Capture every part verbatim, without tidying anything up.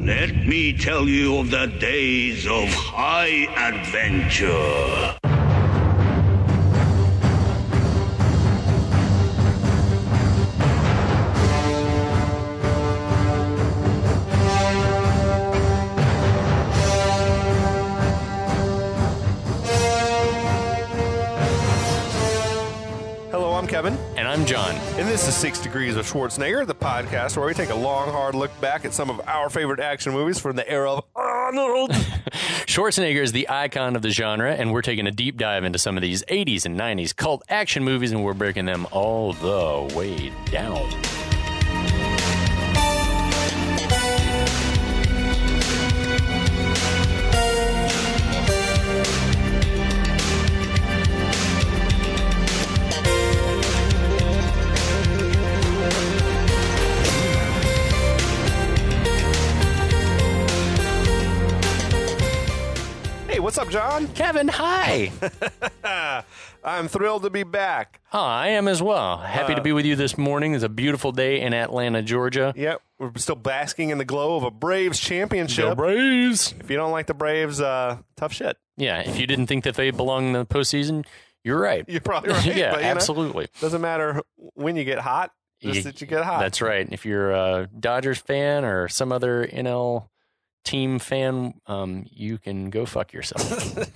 Let me tell you of the days of high adventure. I'm Kevin. And I'm John. And this is Six Degrees of Schwarzenegger, the podcast where we take a long, hard look back at some of our favorite action movies from the era of Arnold. Schwarzenegger is the icon of the genre, and we're taking a deep dive into some of these eighties and nineties cult action movies, and we're breaking them all the way down. What's up, John? Kevin, hi. I'm thrilled to be back. Oh, I am as well. Happy uh, to be with you this morning. It's a beautiful day in Atlanta, Georgia. Yep. We're still basking in the glow of a Braves championship. Go Braves. If you don't like the Braves, uh, tough shit. Yeah, if you didn't think that they belong in the postseason, you're right. You're probably right. yeah, but, you absolutely. Know, doesn't matter when you get hot, just you, that you get hot. That's right. If you're a Dodgers fan or some other N L team fan, um, you can go fuck yourself.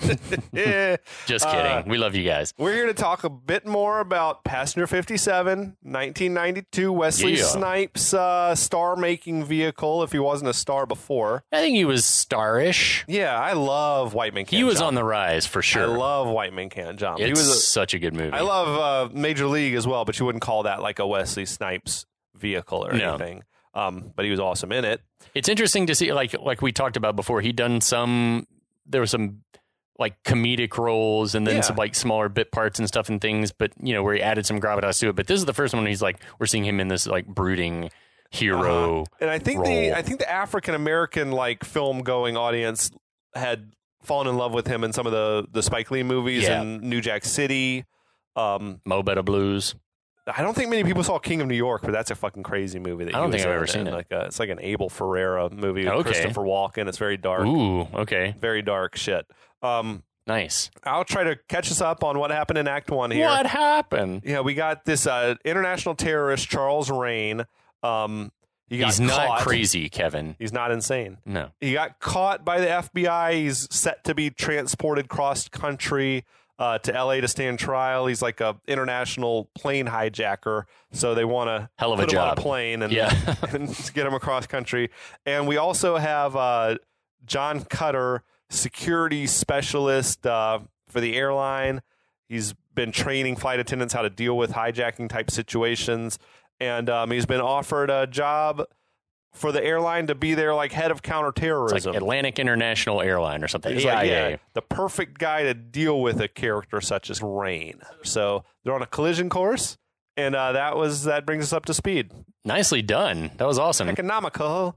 yeah. Just kidding. Uh, we love you guys. We're here to talk a bit more about Passenger fifty-seven, nineteen ninety-two, Wesley yeah. Snipes' uh, star-making vehicle, if he wasn't a star before. I think he was starish. Yeah, I love White Man Can't He was Jump. on the rise, for sure. I love White Man Can't Jump. It's he was a, such a good movie. I love uh, Major League as well, but you wouldn't call that like a Wesley Snipes vehicle or no. anything. Um, but he was awesome in it. It's interesting to see, like like we talked about before, he'd done some, there were some like comedic roles and then yeah. some like smaller bit parts and stuff and things, but you know, where he added some gravitas to it. But this is the first one he's like, we're seeing him in this like brooding hero. Uh-huh. And I think role. the I think the African American like film going audience had fallen in love with him in some of the, the Spike Lee movies yeah. and New Jack City. Um, Mo Better Blues. I don't think many people saw King of New York, but that's a fucking crazy movie. That I don't he think was I've in. ever seen it. Like a, it's like an Abel Ferrara movie with Okay. Christopher Walken. It's very dark. Ooh, okay. Very dark shit. Um, nice. I'll try to catch us up on what happened in Act One here. What happened? Yeah, we got this uh, international terrorist, Charles Rain. Um, he got He's caught. not crazy, Kevin. He's not insane. No. He got caught by the F B I. He's set to be transported cross country uh, to L A to stand trial. He's like a international plane hijacker, so they want to Hell of put a him job. on a plane and, yeah. and get him across country. And we also have uh, John Cutter, security specialist uh, for the airline. He's been training flight attendants how to deal with hijacking type situations, and um, he's been offered a job for the airline to be their like head of counterterrorism. It's like Atlantic International Airline or something. He's A I A. like, yeah, the perfect guy to deal with a character such as Rain. So they're on a collision course, and uh, that was that brings us up to speed. Nicely done. That was awesome. Economical.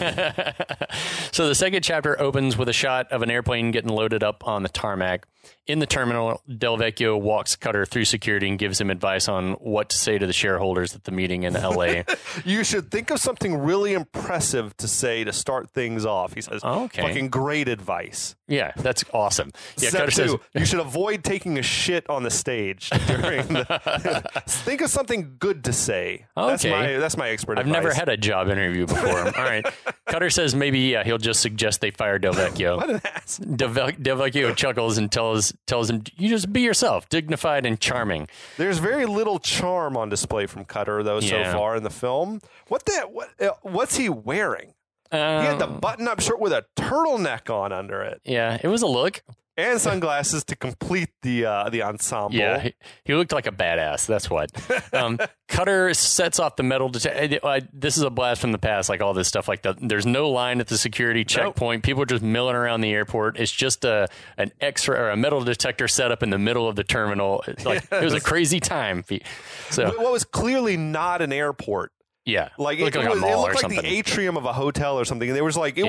So the second chapter opens with a shot of an airplane getting loaded up on the tarmac. In the terminal, Del Vecchio walks Cutter through security and gives him advice on what to say to the shareholders at the meeting in L A. You should think of something really impressive to say to start things off. He says, okay. Fucking great advice. Yeah, that's awesome. Yeah, Step Cutter two, says, you should avoid taking a shit on the stage during the... Think of something good to say. Okay. That's my, that's my expert I've advice. never had a job interview before. All right. Cutter says maybe, yeah, he'll just suggest they fire Del Vecchio. What an ass. Del, Ve- Del Vecchio chuckles and tells tells him, you just be yourself, dignified and charming. There's very little charm on display from Cutter, though, Yeah. so far in the film. What the, what, uh, what's he wearing? Um, He had the button-up shirt with a turtleneck on under it. Yeah, it was a look. And sunglasses to complete the uh, the ensemble. Yeah, he, he looked like a badass. That's what. Um, Cutter sets off the metal detector. Uh, this is a blast from the past, like all this stuff. Like the, there's no line at the security checkpoint. Nope. People are just milling around the airport. It's just a an extra or a metal detector set up in the middle of the terminal. Like yes. It was a crazy time. So what was clearly not an airport. Yeah, like it it, looked like, was, a mall it looked or like something. the atrium of a hotel or something. And there was like it yeah. was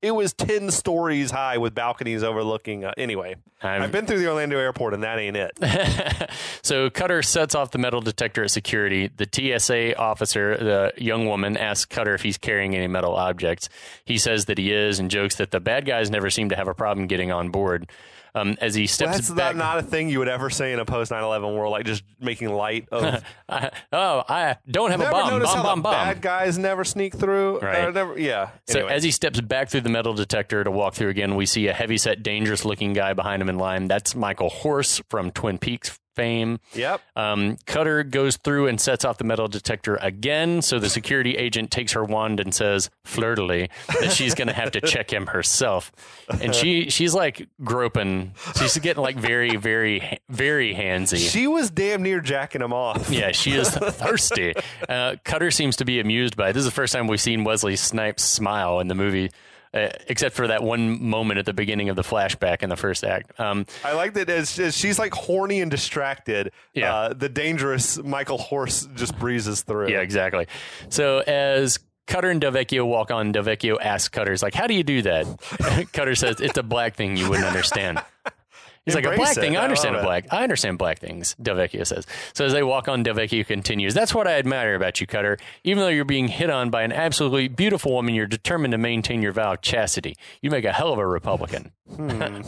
it was ten stories high with balconies overlooking. Uh, anyway, I've, I've been through the Orlando airport, and that ain't it. So Cutter sets off the metal detector at security. The T S A officer, the young woman, asks Cutter if he's carrying any metal objects. He says that he is and jokes that the bad guys never seem to have a problem getting on board. Um, as he steps well, that's back, not, not a thing you would ever say in a post nine eleven world, like just making light of. I, oh, I don't have never a bomb. Notice Bomb, how bomb, the bomb. bad guys never sneak through. Right. Or never, yeah. So Anyway. as he steps back through the metal detector to walk through again, we see a heavyset, dangerous-looking guy behind him in line. That's Michael Horse from Twin Peaks fame. Yep. Um, Cutter goes through and sets off the metal detector again. So the security agent takes her wand and says, flirtily, that she's going to have to check him herself. And she she's like groping. She's getting like very, very, very handsy. She was damn near jacking him off. Yeah, she is thirsty. Uh, Cutter seems to be amused by it. This is the first time we've seen Wesley Snipes smile in the movie. Uh, except for that one moment at the beginning of the flashback in the first act. Um, I like that as, as she's like horny and distracted, yeah. uh, the dangerous Michael Horse just breezes through. Yeah, exactly. So as Cutter and Delvecchio walk on, Delvecchio asks Cutter, like, how do you do that? Cutter says, it's a black thing you wouldn't understand. He's Embrace like, a black it. thing? I I understand a love black. I understand black things, Delvecchio says. So as they walk on, Delvecchio continues, that's what I admire about you, Cutter. Even though you're being hit on by an absolutely beautiful woman, you're determined to maintain your vow of chastity. You make a hell of a Republican. Hmm.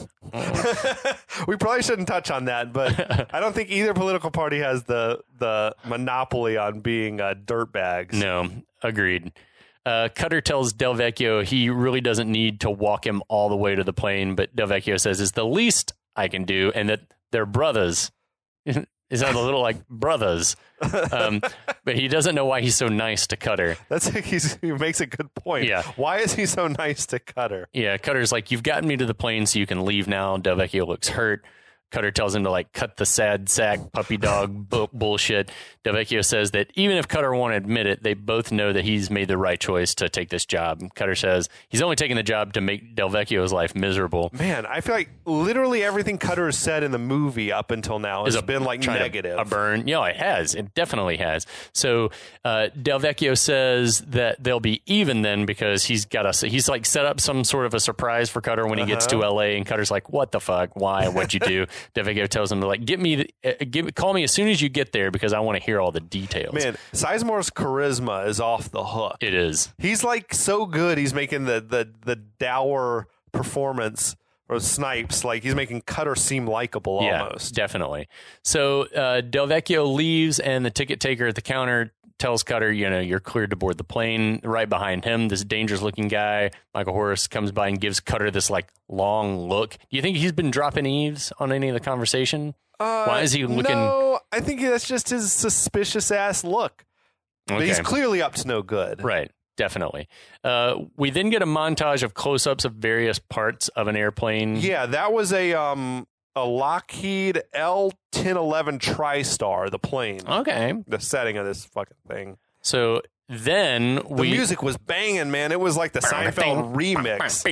We probably shouldn't touch on that, but I don't think either political party has the the monopoly on being uh, dirtbags. No, agreed. Uh, Cutter tells Delvecchio he really doesn't need to walk him all the way to the plane, but Delvecchio says it's the least I can do, and that they're brothers. It sounds a little like brothers, um, but he doesn't know why he's so nice to Cutter. That's he's, he makes a good point. Yeah. Why is he so nice to Cutter? Yeah, Cutter's like, you've gotten me to the plane, so you can leave now. Delvecchio looks hurt. Cutter tells him to like cut the sad sack puppy dog bu- bullshit. Delvecchio says that even if Cutter won't admit it, they both know that he's made the right choice to take this job. Cutter says he's only taking the job to make Delvecchio's life miserable. Man, I feel like literally everything Cutter has said in the movie up until now has Is a- been like negative. A burn. Yeah, it has. It definitely has. So uh, Delvecchio says that they'll be even then because he's got a, he's like set up some sort of a surprise for Cutter when he Uh-huh. gets to L A, and Cutter's like, what the fuck? Why? What'd you do? Delvecchio tells him to like, get me, uh, give, call me as soon as you get there because I want to hear all the details. Man, Sizemore's charisma is off the hook. It is. He's like so good. He's making the the the dour performance or Snipes like he's making Cutter seem likable Yeah, almost. definitely. So uh, Delvecchio leaves, and the ticket taker at the counter tells Cutter, you know, you're cleared to board the plane. Right behind him, this dangerous-looking guy, Michael Horse, comes by and gives Cutter this like long look. Do you think he's been dropping eaves on any of the conversation? Uh, Why is he looking? No, I think that's just his suspicious ass look. But Okay. he's clearly up to no good. Right. Definitely. Uh, we then get a montage of close-ups of various parts of an airplane. Yeah, that was a um a Lockheed L ten eleven TriStar, the plane. Okay. The setting of this fucking thing. So then The we music was banging, man. It was like the Seinfeld remix.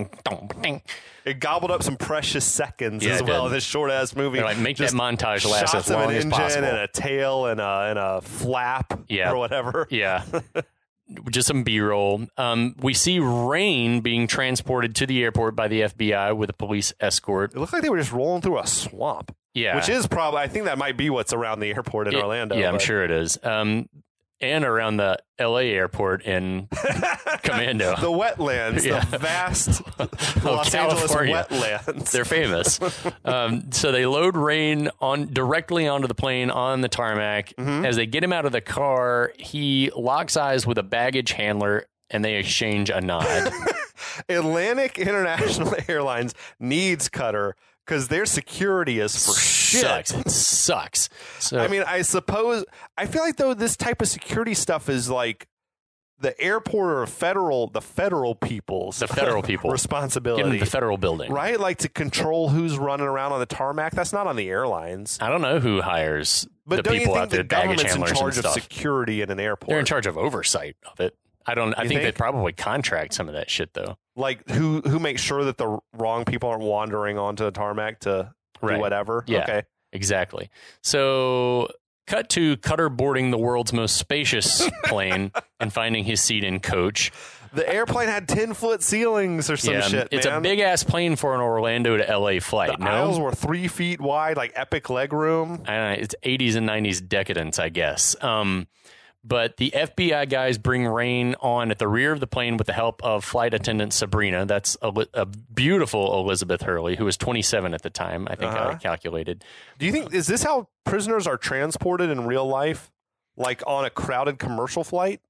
It gobbled up some precious seconds Yeah, as it well. did. This short ass movie. They're like, make Just that montage last shots as long of an as engine possible. and a tail and a and a flap Yeah. or whatever. Yeah. Just some B-roll. Um, we see Rain being transported to the airport by the F B I with a police escort. It looked like they were just rolling through a swamp. Yeah. Which is probably, I think that might be what's around the airport in It- Orlando. Yeah, I'm but- sure it is. Um, and around the L A airport in Commando. The wetlands, Yeah. the vast Los California. Angeles wetlands. They're famous. um, so they load Rain on directly onto the plane on the tarmac. Mm-hmm. As they get him out of the car, he locks eyes with a baggage handler and they exchange a nod. Atlantic International Airlines needs Cutter because their security is for shit. Sucks. It sucks. So I mean, I suppose I feel like though this type of security stuff is like the airport or federal, the federal people's the federal people responsibility, Get into the federal building, right? Like to control who's running around on the tarmac. That's not on the airlines. I don't know who hires But the don't you people think out there, the baggage government's in handlers and charge of stuff. security in an airport? They're in charge of oversight of it. I don't. I You think, they think? probably contract some of that shit though. Like who who makes sure that the wrong people aren't wandering onto the tarmac to Right. do whatever? Yeah. Okay. Exactly. So, cut to Cutter boarding the world's most spacious plane and finding his seat in coach. The airplane had ten foot ceilings or some yeah, shit. It's man. a big ass plane for an Orlando to L A flight. The no? aisles were three feet wide, like epic leg room. I don't know, it's eighties and nineties decadence, I guess. Um, but the F B I guys bring Rain on at the rear of the plane with the help of flight attendant Sabrina. That's a, a beautiful Elizabeth Hurley, who was twenty-seven at the time, I think Uh-huh. I calculated. Do you think, is this how prisoners are transported in real life? Like on a crowded commercial flight?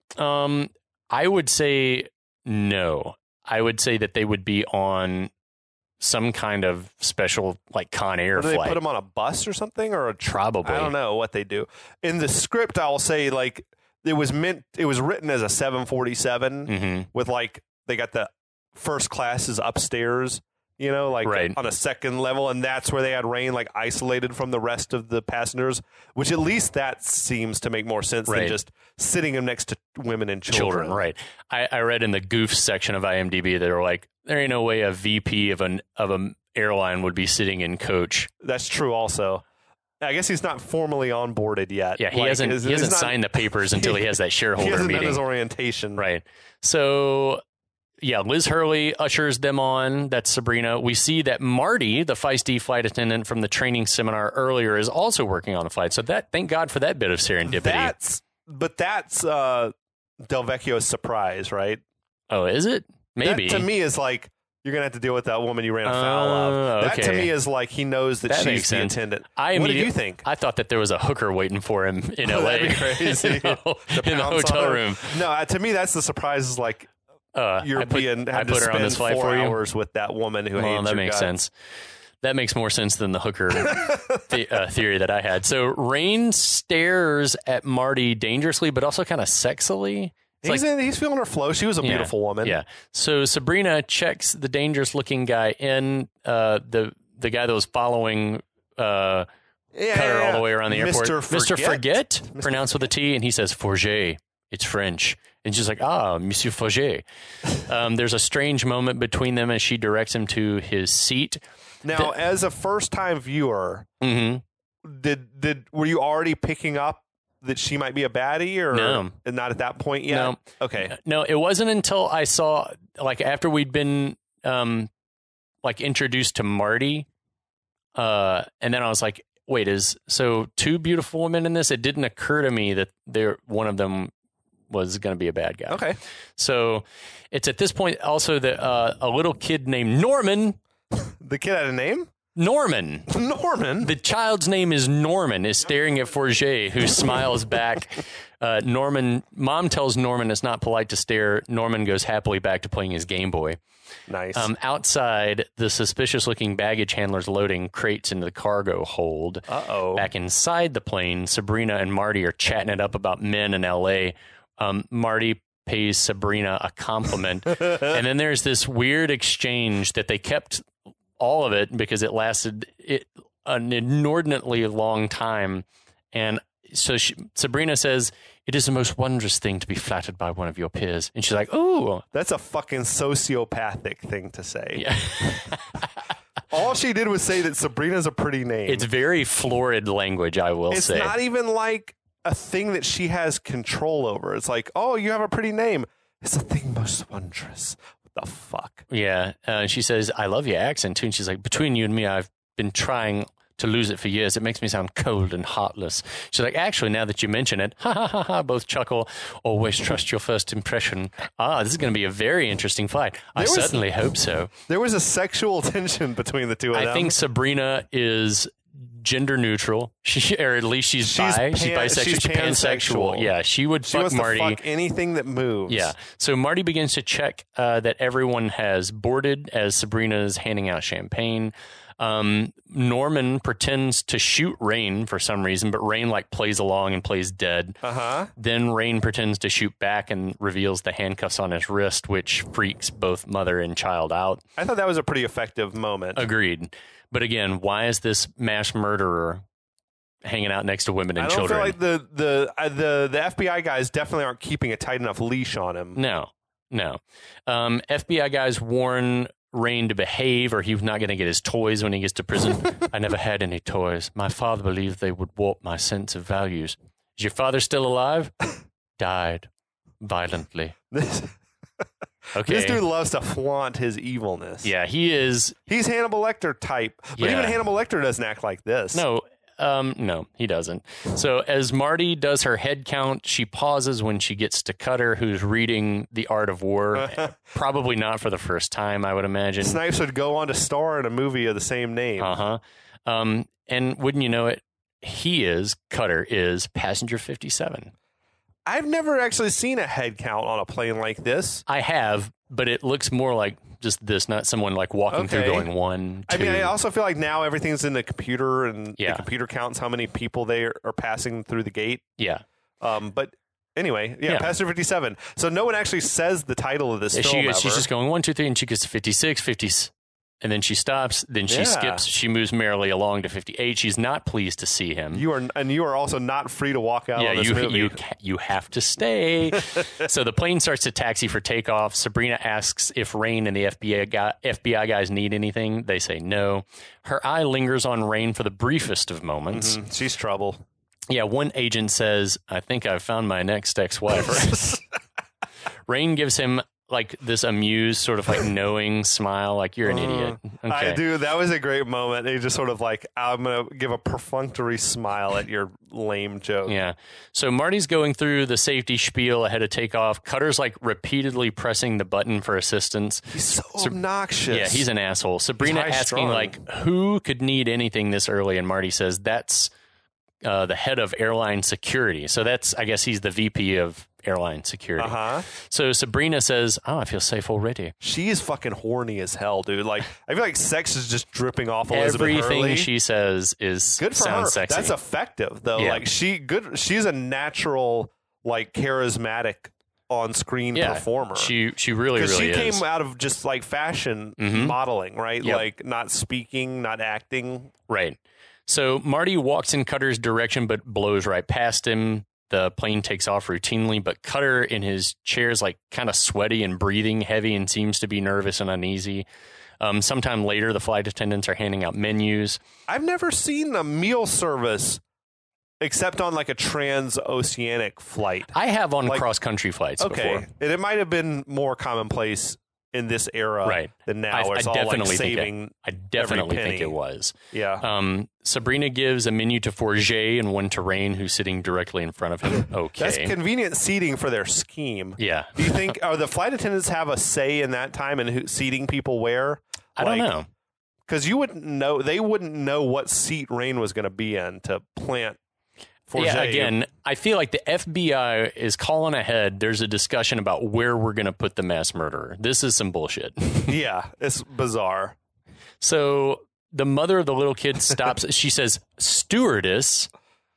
Um, I would say no. I would say that they would be on some kind of special, like, Con Air Or do they flight. put them on a bus or something? Or a Probably. I don't know what they do. In the script, I'll say, like, it was meant, it was written as a seven forty-seven Mm-hmm. with, like, they got the first classes upstairs, you know, like Right. on a second level. And that's where they had Rain, like, isolated from the rest of the passengers, which at least that seems to make more sense Right. than just sitting them next to women and children. Children, right. I, I read in the goof section of IMDb that they were like, there ain't no way a V P of an of an airline would be sitting in coach. That's true also. I guess he's not formally onboarded yet. Yeah, he Like, hasn't is- he he's hasn't not- signed the papers until he has that He shareholder hasn't done meeting. his orientation. Right. So, yeah, Liz Hurley ushers them on. That's Sabrina. We see that Marty, the feisty flight attendant from the training seminar earlier, is also working on the flight. So that, thank God for that bit of serendipity. That's, but that's uh, Del Vecchio's surprise, right? oh, is it? Maybe. That, to me, is like, you're going to have to deal with that woman you ran afoul Oh, of. That to okay. me is like he knows that, That she's makes the sense. attendant. I What did immediate- you think? I thought that there was a hooker waiting for him in L A. That'd be crazy. in the, To in the pounce on hotel her. room. No, uh, to me, that's the surprise. Is like Uh, you're I put, being I had put to her on spend this flight four for you. hours with that woman who Well, hates that your makes guts. sense. That makes more sense than the hooker the, uh, theory that I had. So Rain stares at Marty dangerously, but also kind of sexily. It's He's, like, in, he's feeling her flow. She was a Yeah. beautiful woman. yeah. So Sabrina checks the dangerous-looking guy in, uh, the the guy that was following uh, yeah, Cutter yeah, all the way around the airport. Mister Mister Forget. Forget, pronounced with a T, and he says Forget. It's French. And she's like, ah, Monsieur Forget. um, there's a strange moment between them as she directs him to his seat. Now, as a first-time viewer, hmm did did were you already picking up that she might be a baddie, or No. not at that point yet? No. Okay. No, it wasn't until I saw, like, after we'd been, um, like, introduced to Marty, uh, and then I was like, wait, is so two beautiful women in this? It didn't occur to me that there one of them was going to be a bad guy. Okay. So it's at this point also that uh, a little kid named Norman, The kid had a name? Norman, Norman. the child's name is Norman, is staring at Forget, who smiles back. Uh, Norman, mom tells Norman it's not polite to stare. Norman goes happily back to playing his Game Boy. Nice. Um, outside, the suspicious-looking baggage handler's loading crates into the cargo hold. Uh-oh. Back inside the plane, Sabrina and Marty are chatting it up about men in L A. Um, Marty pays Sabrina a compliment. And then there's this weird exchange that they kept all of it because it lasted it, an inordinately long time. And so she, Sabrina says, "It is the most wondrous thing to be flattered by one of your peers." And she's like, "Oh." That's a fucking sociopathic thing to say. Yeah. All she did was say that Sabrina's a pretty name. It's very florid language, I will It's say. not even like a thing that she has control over. It's like, oh, you have a pretty name. It's a thing most wondrous. What the fuck? Yeah. Uh, she says, "I love your accent too." And she's like, "Between you and me, I've been trying to lose it for years. It makes me sound cold and heartless." She's like, "Actually, now that you mention it," ha ha ha ha, both chuckle. "Always trust your first impression." Ah, this is going to be a very interesting fight. I There was- certainly hope so. There was a sexual tension between the two of I them. think Sabrina is gender neutral. She, or at least she's, She's bi. she's pan- bisexual. she's She's pansexual. pansexual. Yeah, she would she fuck wants Marty. to fuck anything that moves. Yeah. So Marty begins to check uh, that everyone has boarded as Sabrina's handing out champagne. Um, Norman pretends to shoot Rain for some reason, but Rain like plays along and plays dead. Uh-huh. Then Rain pretends to shoot back and reveals the handcuffs on his wrist, which freaks both mother and child out. I thought that was a pretty effective moment. Agreed. But again, why is this mass murderer hanging out next to women and I don't children? feel like the the uh, the the F B I guys definitely aren't keeping a tight enough leash on him. No, no. Um, F B I guys warn Rain to behave or he's not going to get his toys when he gets to prison. "I never had any toys. My father believed they would warp my sense of values." "Is your father still alive?" "Died violently." This Okay. This dude loves to flaunt his evilness. Yeah, he is. He's Hannibal Lecter type. But Yeah. even Hannibal Lecter doesn't act like this. No, um, no, he doesn't. So as Marty does her head count, she pauses when she gets to Cutter, who's reading The Art of War. Probably not for the first time, I would imagine. Snipes would go on to star in a movie of the same name. Uh-huh. Um, and wouldn't you know it, he is, Cutter is Passenger fifty-seven. I've never actually seen a head count on a plane like this. I have, but it looks more like just this, not someone like walking Okay. through going one, two. I mean, I also feel like now everything's in the computer, and Yeah. the computer counts how many people they are, are passing through the gate. yeah. Um, but anyway, yeah, Yeah. Passenger fifty-seven. So no one actually says the title of this Yeah, film she, ever. she's just going one, two, three, and she gets to fifty-six, fifty, and then she stops. Then she Yeah. skips. She moves merrily along to fifty-eight. She's not pleased to see him. You are, and you are also not free to walk out yeah, on this you movie. you ca- you have to stay. So the plane starts to taxi for takeoff. Sabrina asks if Rain and the F B I guy, F B I guys need anything. They say no. Her eye lingers on Rain for the briefest of moments. Mm, she's trouble. Yeah, one agent says, "I think I've found my next ex-wife." Rain gives him like this amused, sort of like knowing smile, like you're an idiot. Okay. I do. That was a great moment. He just sort of like, I'm going to give a perfunctory smile at your lame joke. Yeah. So Marty's going through the safety spiel ahead of takeoff. Cutter's like repeatedly pressing the button for assistance. He's so obnoxious. Yeah, he's an asshole. Sabrina He's asking high-strung. like, who could need anything this early? And Marty says that's uh, the head of airline security. So that's, I guess he's the V P of airline security. Uh-huh. So Sabrina says, oh, I feel safe already. She is fucking horny as hell, dude. Like, I feel like sex is just dripping off Elizabeth Everything Hurley. she says is Good for sounds her. sexy. That's effective, though. Yeah. Like, she good. She's a natural, like, charismatic on-screen yeah, performer. She she really Because really she is. came out of just like fashion Mhm. modeling, right? Yep. Like not speaking, not acting. Right. So Marty walks in Cutter's direction, but blows right past him. The plane takes off routinely, but Cutter in his chair is like kind of sweaty and breathing heavy and seems to be nervous and uneasy. Um, sometime later, the flight attendants are handing out menus. I've never seen a meal service except on like a transoceanic flight. I have on Like- cross-country flights Okay, before. and it might have been more commonplace in this era Right. than now, I, where I it's all like definitely think saving. it, I definitely penny. think it was. Yeah. Um, Sabrina gives a menu to Forget and one to Rain, who's sitting directly in front of him. Okay. That's convenient seating for their scheme. yeah. Do you think are the flight attendants have a say in that time and who seating people where? I don't know. Because you wouldn't know. They wouldn't know what seat Rain was going to be in to plant. Forget. Yeah, again, I feel like the F B I is calling ahead. There's a discussion about where we're going to put the mass murderer. This is some bullshit. Yeah, it's bizarre. So the mother of the little kid stops. She says, "Stewardess,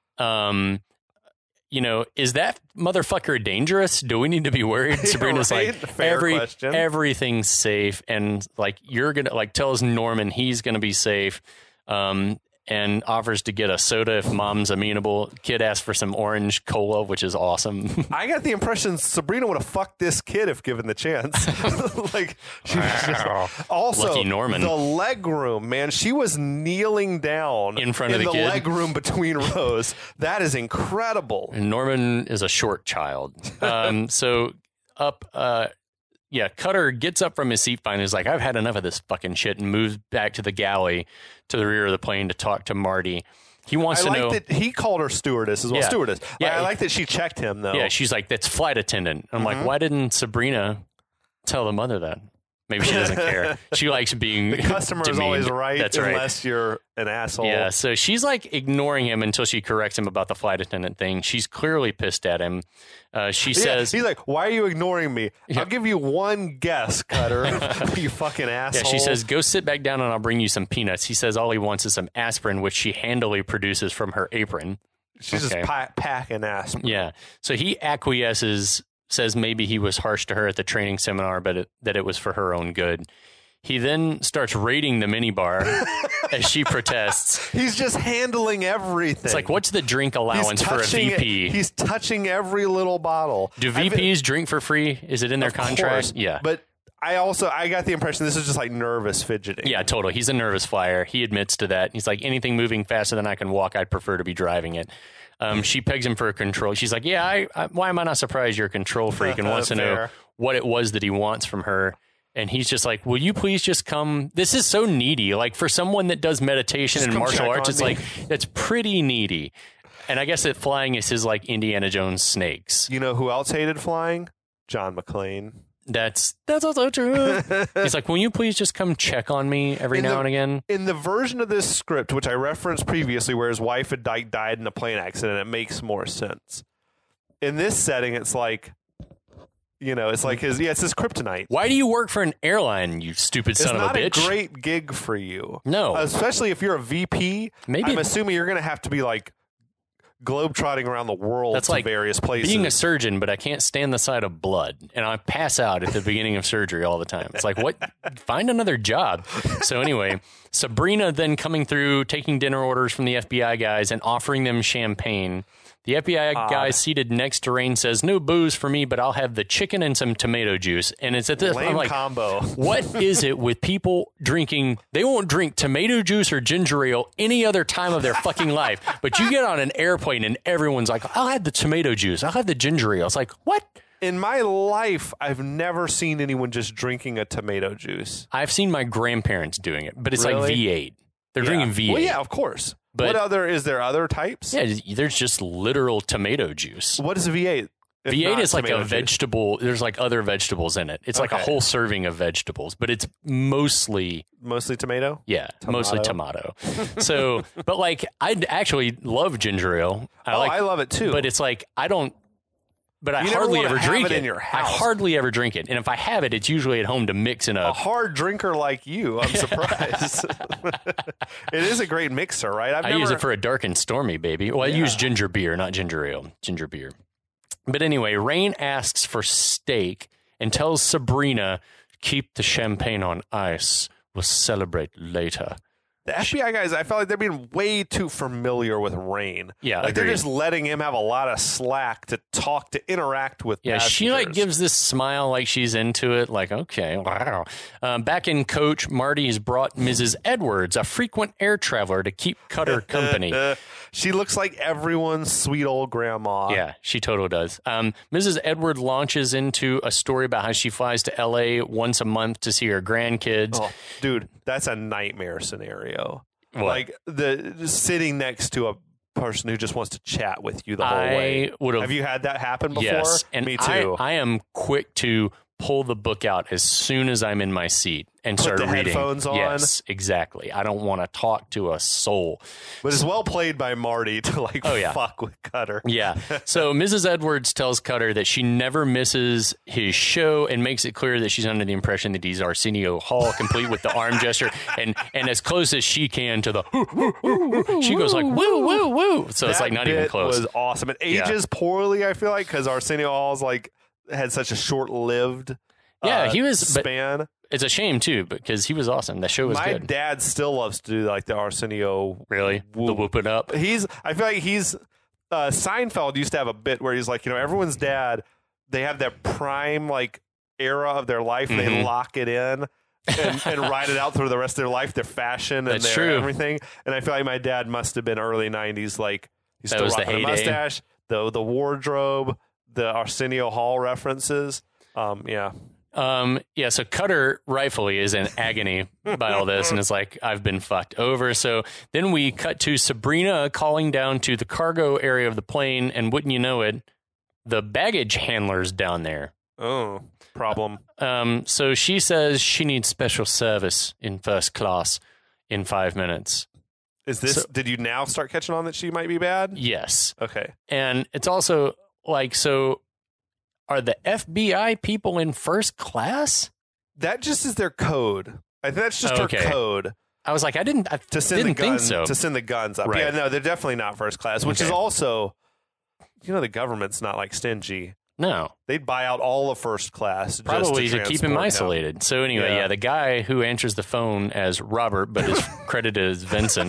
um, you know, is that motherfucker dangerous? Do we need to be worried?" Sabrina's right? like, Fair Every, question. everything's safe, and like you're gonna like tells Norman he's gonna be safe. Um, and offers to get a soda if mom's amenable. Kid asks for some orange cola, which is awesome. I got the impression Sabrina would have fucked this kid if given the chance. Like she was just, also Lucky Norman. the leg room, man. She was kneeling down In front of in the the kid? leg room between rows. That is incredible. Norman is a short child. Um, so up, uh, yeah, Cutter gets up from his seat finally. He's like, I've had enough of this fucking shit, and moves back to the galley to the rear of the plane to talk to Marty. He wants I to like know. that he called her stewardess as well. Yeah. Stewardess. Yeah, I, I it- like that she checked him though. Yeah, she's like, that's flight attendant. I'm Mm-hmm. like, why didn't Sabrina tell the mother that? Maybe she doesn't care. She likes being the customer is demeaned. always right That's right. unless you're an asshole. Yeah, so she's like ignoring him until she corrects him about the flight attendant thing. She's clearly pissed at him. Uh, she Yeah, says, he's like, "Why are you ignoring me? I'll give you one guess, Cutter. You fucking asshole." yeah, she says, go sit back down and I'll bring you some peanuts. He says all he wants is some aspirin, which she handily produces from her apron. she's okay. just pa- packing ass. Yeah. So he acquiesces, says maybe he was harsh to her at the training seminar, but it, that it was for her own good. He then starts raiding the minibar as she protests. He's just handling everything. It's like, what's the drink He's allowance for a touching V it- P? He's touching every little bottle. Do I V Ps drink for free? Is it in their Of contract? course, Yeah. But I also I got the impression this is just like nervous fidgeting. Yeah, totally. He's a nervous flyer. He admits to that. He's like, anything moving faster than I can walk, I'd prefer to be driving it. Um, she pegs him for a control. She's like, yeah, I, I, why am I not surprised you're a control freak, and wants to know what it was that he wants from her. And he's just like, will you please just come? This is so needy. Like, for someone that does meditation just and martial arts, it's me. like, that's pretty needy. And I guess that flying is his, like, Indiana Jones snakes. You know who else hated flying? John McClane. That's that's also true. He's like, will you please just come check on me every in now the, and again? In the version of this script, which I referenced previously, where his wife had died, died in a plane accident, it makes more sense. In this setting, it's like, you know, it's like his, yeah, it's his kryptonite. Why do you work for an airline, you stupid son it's of a bitch? It's not a great gig for you. No. Especially if you're a V P. Maybe I'm assuming you're going to have to be like globetrotting around the world That's to like various places. Being a surgeon, but I can't stand the sight of blood, and I pass out at the beginning of surgery all the time. It's like, what? Find another job. So anyway, Sabrina then coming through, taking dinner orders from the F B I guys and offering them champagne. The F B I Odd. guy seated next to Rain says, no booze for me, but I'll have the chicken and some tomato juice. And it's at this Lame I'm like, combo. what is it with people drinking? They won't drink tomato juice or ginger ale any other time of their fucking life. But you get on an airplane and everyone's like, I'll have the tomato juice. I'll have the ginger ale. It's like, what? In my life, I've never seen anyone just drinking a tomato juice. I've seen my grandparents doing it, but it's Really? like V eight. They're Yeah. drinking V eight. Well, yeah, of course. But- what other, is there other types? Yeah, there's just literal tomato juice. What is a V eight? If V eight not is like tomato a juice? vegetable. There's like other vegetables in it. It's like a Okay. whole serving of vegetables, but it's mostly, Mostly tomato? yeah, mostly tomato. So, but like, I actually love ginger ale. I oh, like, I love it too. but it's like, I don't, but I You never hardly wanna ever have drink it in your I house. hardly ever drink it. And if I have it, it's usually at home to mix in a, a hard drinker like you, I'm surprised. It is a great mixer, right? I've I never, use it for a dark and stormy, baby. Well, I use ginger beer, not ginger ale. Ginger beer. But anyway, Rain asks for steak and tells Sabrina, keep the champagne on ice. We'll celebrate later. The F B I guys, I felt like they're being way too familiar with Rain. Yeah, like they're agreed. just letting him have a lot of slack to talk, to interact with. Yeah, she like passengers. gives this smile like she's into it. Like, okay, wow. Um, back in Coach, Marty's brought Missus Edwards, a frequent air traveler, to keep Cutter company. Uh, she looks like everyone's sweet old grandma. Yeah, she totally does. Um, Missus Edward launches into a story about how she flies to L A once a month to see her grandkids. Oh, dude, that's a nightmare scenario. What? Like the just sitting next to a person who just wants to chat with you the whole I way. would've- Have you had that happen before? Yes, and Me I, too. I am quick to pull the book out as soon as I'm in my seat and Put start the reading. headphones on? Yes, exactly. I don't want to talk to a soul. but it's well played by Marty to like Oh, yeah. fuck with Cutter. Yeah. So Missus Edwards tells Cutter that she never misses his show and makes it clear that she's under the impression that he's Arsenio Hall, complete with the arm gesture and and as close as she can to the woo, woo, woo. She goes like woo woo woo. So it's That like not bit even close. was awesome. It Yeah. ages poorly, I feel like, because Arsenio Hall's like had such a short-lived Yeah, uh, he was- but- span. It's a shame too because he was awesome. That show was My good. dad still loves to do like the Arsenio. Really? The whoop. whoop it up. He's. I feel like he's. Uh, Seinfeld used to have a bit where he's like, you know, everyone's dad. They have that prime like era of their life. And Mhm. They lock it in. and, and ride it out through the rest of their life, their fashion and That's their true. everything. And I feel like my dad must have been early nineties, like he's That still was the rocking a heyday. mustache, the the wardrobe, the Arsenio Hall references. Um, yeah, Um, yeah, so Cutter rightfully is in agony by all this and is like, I've been fucked over. So then we cut to Sabrina calling down to the cargo area of the plane, and wouldn't you know it, the baggage handler's down there. oh problem. Um, so she says she needs special service in first class in five minutes. Is this? So- did you now start catching on that she might be bad? Yes. Okay. And it's also like, so are the F B I people in first class? That just is their code. I think that's just Oh, her okay. code I was like, I didn't, I to send didn't the think guns so. to send the guns up. Right. Yeah, no, they're definitely not first class. Which is Okay. also, you know, the government's not like stingy. No. They'd buy out all of first class, Probably just to, to keep him transport isolated. So anyway, Yeah. yeah. the guy who answers the phone as Robert, but is credited as Vincent.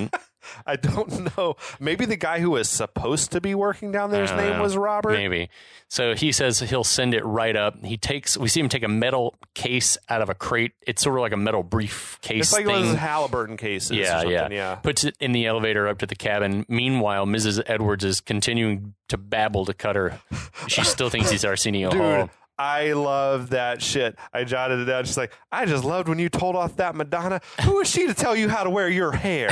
I don't know. Maybe the guy who was supposed to be working down there's name know. was Robert. Maybe. So he says he'll send it right up. He takes. We see him take a metal case out of a crate. It's sort of like a metal briefcase. It's like thing. one of those Halliburton cases. Yeah, or yeah, yeah. Puts it in the elevator up to the cabin. Meanwhile, Missus Edwards is continuing to babble to Cutter. She still thinks he's Arsenio Dude, Hall. I love that shit. I jotted it down. She's like, I just loved when you told off that Madonna. Who is she to tell you how to wear your hair?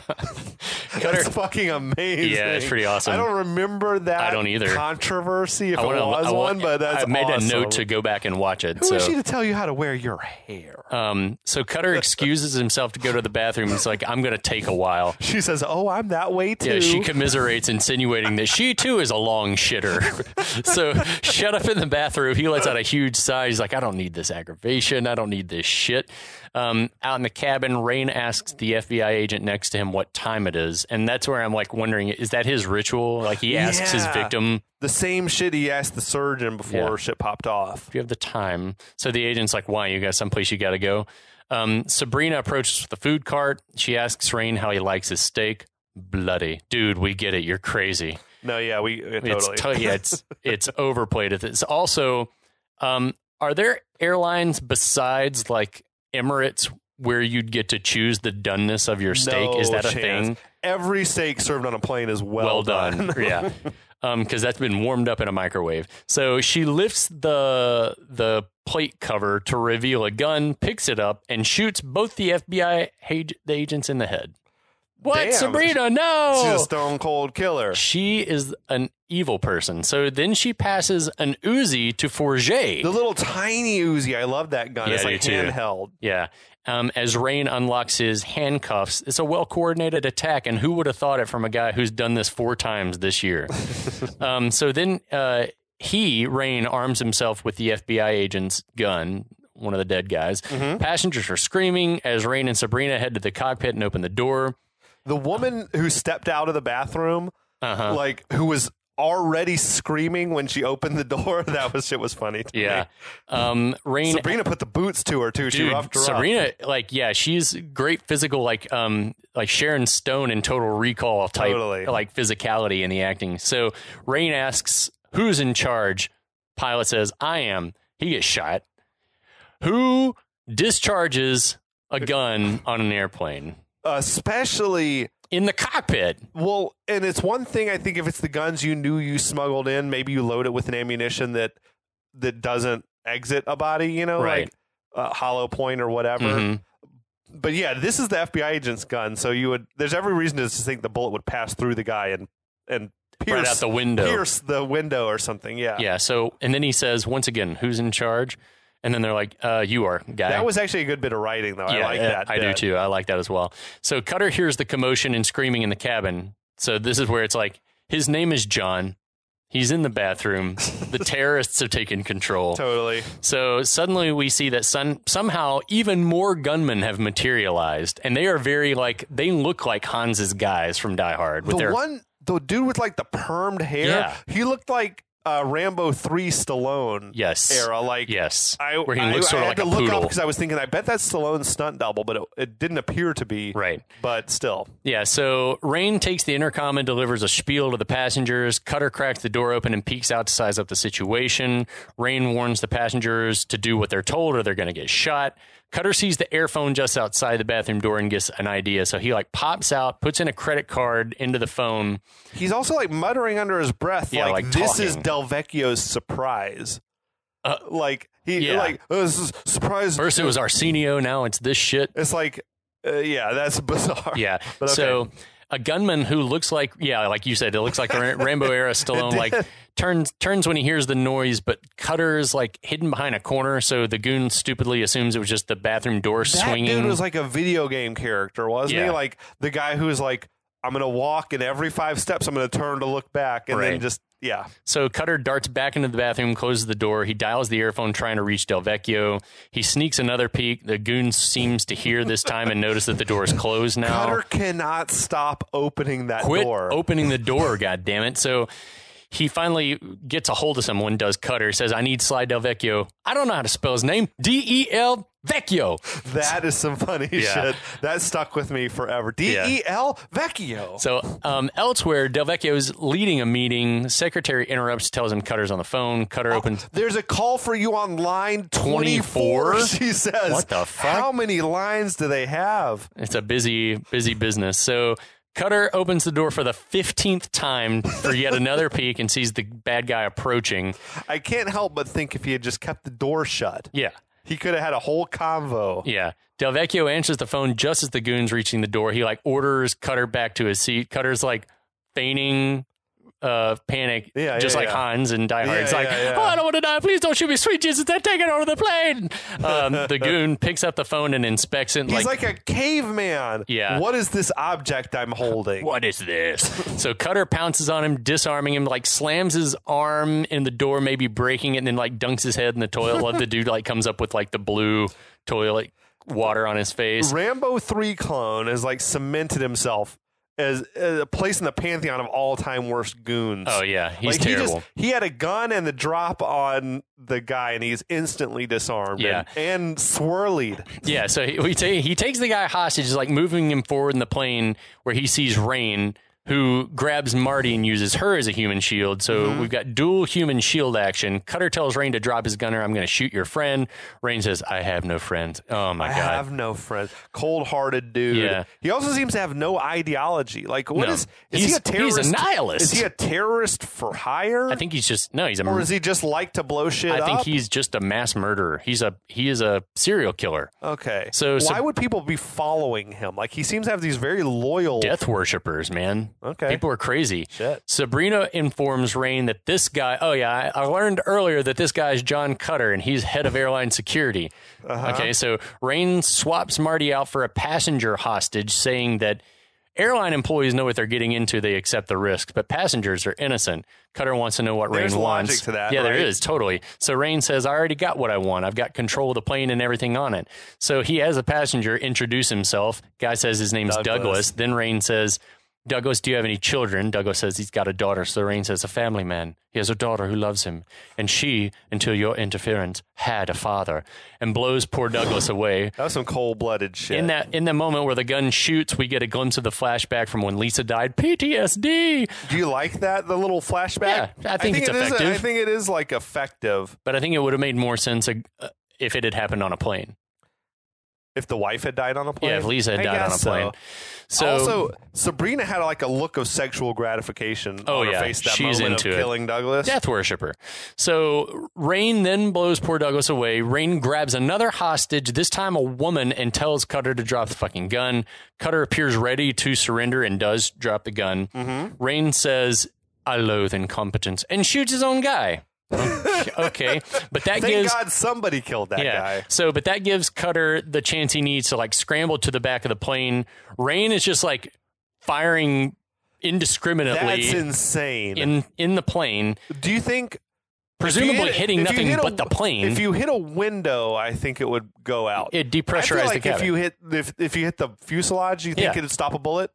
That's fucking amazing. Yeah, it's pretty awesome. I don't remember that I don't either. controversy if I wanna, it was I want, one, but that's I made awesome. a note to go back and watch it. Who so. is she to tell you how to wear your hair? Um, so Cutter excuses himself to go to the bathroom. He's like, I'm going to take a while. She says, oh, I'm that way too. Yeah, she commiserates, insinuating that she too is a long shitter. So shut up in the bathroom. He lets out a huge sigh. He's like, I don't need this aggravation. I don't need this shit. Um, out in the cabin, Rain asks the F B I agent next to him what time it is. And that's where I'm like wondering, is that his ritual? Like he asks Yeah. his victim. The same shit he asked the surgeon before Yeah. shit popped off. Do you have the time? So the agent's like, why? You got someplace you got to go? Um, Sabrina approaches with the food cart. She asks Rain how he likes his steak. Bloody. Dude, we get it. You're crazy. No, yeah, we uh, totally. It's to- yeah, it's it's overplayed. It's also, um, are there airlines besides like Emirates where you'd get to choose the doneness of your steak? No Is that a chance. thing? Every steak served on a plane is well, Well done. Yeah. Um, because that's been warmed up in a microwave. So she lifts the the plate cover to reveal a gun, picks it up, and shoots both the F B I ag- the agents in the head. What, Damn. Sabrina? No. She's a stone cold killer. She is an evil person. So then she passes an Uzi to Forget. The little tiny Uzi, I love that gun. Yeah, it's I like do too. handheld. Yeah. Um, as Rain unlocks his handcuffs, it's a well coordinated attack. And who would have thought it from a guy who's done this four times this year? um, so then uh, he, Rain, arms himself with the F B I agent's gun, one of the dead guys. Mm-hmm. Passengers are screaming as Rain and Sabrina head to the cockpit and open the door. The woman who stepped out of the bathroom, Uh-huh. like who was already screaming when she opened the door, that was shit was funny to Yeah. me. Um, Rain. Sabrina put the boots to her too. She Dude, roughed her Sabrina, up. like, yeah, she's great physical, like, um, like Sharon Stone in Total Recall type, Totally. like physicality in the acting. So Rain asks, "Who's in charge?" Pilot says, "I am." He gets shot. Who discharges a gun on an airplane Especially in the cockpit? well, and it's one thing I think if it's the guns you knew you smuggled in, maybe you load it with an ammunition that that doesn't exit a body, you know, Right. like a hollow point or whatever. Mhm. But yeah, this is the F B I agent's gun, so you would. There's every reason to think the bullet would pass through the guy and and pierce Right out the window. pierce the window or something. Yeah, Yeah. So, and then he says, once again, "Who's in charge?" And then they're like, uh, "You are, guy." That was actually a good bit of writing, though. I Yeah, like uh, that. I do bit. too. I like that as well. So Cutter hears the commotion and screaming in the cabin. So this is where it's like, his name is John. He's in the bathroom. The terrorists have taken control. Totally. So suddenly we see that some, somehow even more gunmen have materialized. And they are very like, they look like Hans's guys from Die Hard. With The their, one, the dude with like the permed hair, Yeah. he looked like uh, Rambo three Stallone Yes. era. Like, Yes. I, Where he I, looks sort I of had like to a look up poodle. because I was thinking, I bet that's Stallone's stunt double, but it, it didn't appear to be. Right. But still. Yeah, so Rain takes the intercom and delivers a spiel to the passengers. Cutter cracks the door open and peeks out to size up the situation. Rain warns the passengers to do what they're told or they're going to get shot. Cutter sees the airphone just outside the bathroom door and gets an idea. So he like pops out, puts in a credit card into the phone. He's also like muttering under his breath, Yeah, like, like this is talking. Del Vecchio's surprise. Uh, like, he, yeah. like, oh, this is surprise. First it was Arsenio, now it's this shit. It's like, uh, yeah, that's bizarre. Yeah. But okay. So a gunman who looks like, yeah, like you said, it looks like a Ra- Rambo era Stallone, It like did. turns turns when he hears the noise, but Cutter's like hidden behind a corner. So the goon stupidly assumes it was just the bathroom door that swinging. dude was like a video game character, wasn't he? Yeah. Like the guy who's like, I'm going to walk, and every five steps I'm going to turn to look back, and then Right. just, yeah. So Cutter darts back into the bathroom, closes the door. He dials the earphone trying to reach Del Vecchio. He sneaks another peek. The goon seems to hear this time and notice that the door is closed now. Cutter cannot stop opening that Quit door. opening the door, God damn it. So he finally gets a hold of someone, does Cutter, says, "I need Sly Del Vecchio." I don't know how to spell his name. D E L Vecchio. That is some funny Yeah. shit. That stuck with me forever. D E L Vecchio. So um, elsewhere, Del Vecchio is leading a meeting. Secretary interrupts, tells him Cutter's on the phone. Cutter Oh, opens. there's a call for you on line twenty-four, twenty-four? she says. What the fuck? How many lines do they have? It's a busy, busy business. So Cutter opens the door for the fifteenth time for yet another peek and sees the bad guy approaching. I can't help but think if he had just kept the door shut, Yeah. he could have had a whole convo. Yeah. Del Vecchio answers the phone just as the goon's reaching the door. He like orders Cutter back to his seat. Cutter's like feigning uh, panic, Yeah, just yeah, like yeah. Hans and Die Hard. Yeah, It's like, yeah, yeah. oh, I don't want to die. Please don't shoot me. Sweet Jesus, they're taking over the plane. Um, the goon picks up the phone and inspects it. He's like, a caveman. Yeah. What is this object I'm holding? What is this? So Cutter pounces on him, disarming him, like slams his arm in the door, maybe breaking it, and then like dunks his head in the toilet. Love the dude like comes up with like the blue toilet water on his face. Rambo three clone has like cemented himself as a place in the pantheon of all-time worst goons. Oh yeah, he's like, terrible. He, just, he had a gun and the drop on the guy, and he's instantly disarmed. Yeah. and, and swirlied. Yeah, so he, we ta- he takes the guy hostage, like moving him forward in the plane where he sees Rain, who grabs Marty and uses her as a human shield. So Mm-hmm. we've got dual human shield action. Cutter tells Rain to drop his gunner. I'm going to shoot your friend. Rain says, I have no friends. Oh, my I God. have no friends. Cold-hearted dude. Yeah. He also seems to have no ideology. Like, what No. is? Is He's- he a terrorist? he's a nihilist. Is he a terrorist for hire? I think he's just, no, he's a, or does he just like to blow shit I think up? he's just a mass murderer. He's a, he is a serial killer. Okay. So- so- why would people be following him? Like, he seems to have these very loyal. Death worshippers, man. Okay. People are crazy. Shit. Sabrina informs Rain that this guy, oh yeah, I, I learned earlier that this guy is John Cutter and he's head of airline security. Uh-huh. Okay, so Rain swaps Marty out for a passenger hostage, saying that airline employees know what they're getting into, they accept the risks, but passengers are innocent. Cutter wants to know what There's Rain wants. logic to that, Yeah, there right? is, totally. So Rain says, I already got what I want. I've got control of the plane and everything on it. So he has a passenger introduce himself. Guy says his name's Douglas. Douglas. Then Rain says, Douglas, do you have any children? Douglas says he's got a daughter. So Rain says, a family man. He has a daughter who loves him. And she, until your interference, had a father. And blows poor Douglas away. That was some cold-blooded shit. In that in the moment where the gun shoots, we get a glimpse of the flashback from when Lisa died. P T S D. Do you like that, the little flashback? Yeah, I think it's it is- effective. I think it is, like, effective. But I think it would have made more sense uh, if it had happened on a plane. If the wife had died on a plane? Yeah, if Lisa had I died on a guess plane. So. So Also, Sabrina had, like, a look of sexual gratification Oh, on her yeah. face that She's moment into of it. killing Douglas. death worshiper. So Rain then blows poor Douglas away. Rain grabs another hostage, this time a woman, and tells Cutter to drop the fucking gun. Cutter appears ready to surrender and does drop the gun. Mm-hmm. Rain says, I loathe incompetence, and shoots his own guy. Okay, okay. But that Thank gives God somebody killed that yeah. guy. So, but that gives Cutter the chance he needs to like scramble to the back of the plane. Rain is just like firing indiscriminately That's insane. in in the plane, Do you think... presumably if you hit- hitting if you nothing hit a- but the plane. If you hit a window, I think it would go out. It I feel depressurized like the cabin. if you hit if, if you hit the fuselage, do you think Yeah. it'd stop a bullet?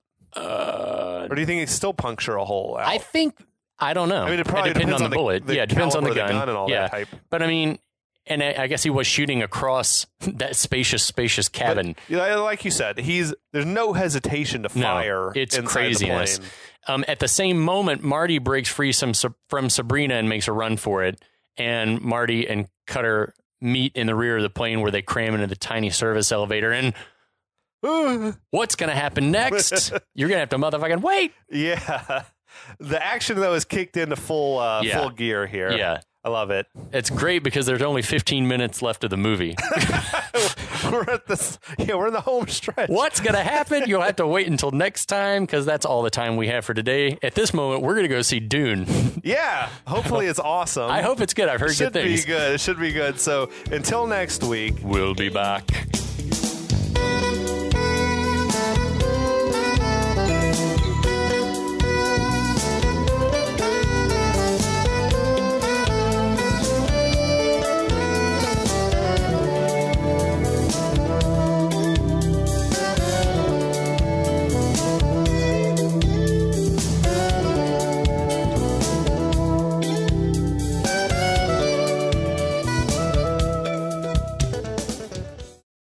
uh, Or do you think it'd still puncture a hole out? I think I don't know. I mean, it probably depends depends on on the the- bullet. the yeah, it depends on the caliber gun. of the gun and all that yeah. type. But I mean, and I, I guess he was shooting across that spacious, spacious But, cabin. yeah, like you said, he's there's no hesitation to fire. No, it's inside craziness. The plane. Um, at the same moment, Marty breaks free some, from Sabrina and makes a run for it. And Marty and Cutter meet in the rear of the plane where they cram into the tiny service elevator. And what's going to happen next? You're going to have to motherfucking wait. Yeah, the action though is kicked into full uh, Yeah. full gear here. Yeah. I love it. It's great because there's only fifteen minutes left of the movie. we're at this. Yeah, we're in the home stretch. What's going to happen? You'll have to wait until next time because that's all the time we have for today. At this moment, we're going to go see Dune. Yeah, hopefully it's awesome. I hope it's good. I've heard it should good things. be good. It should be good. So until next week. We'll be back.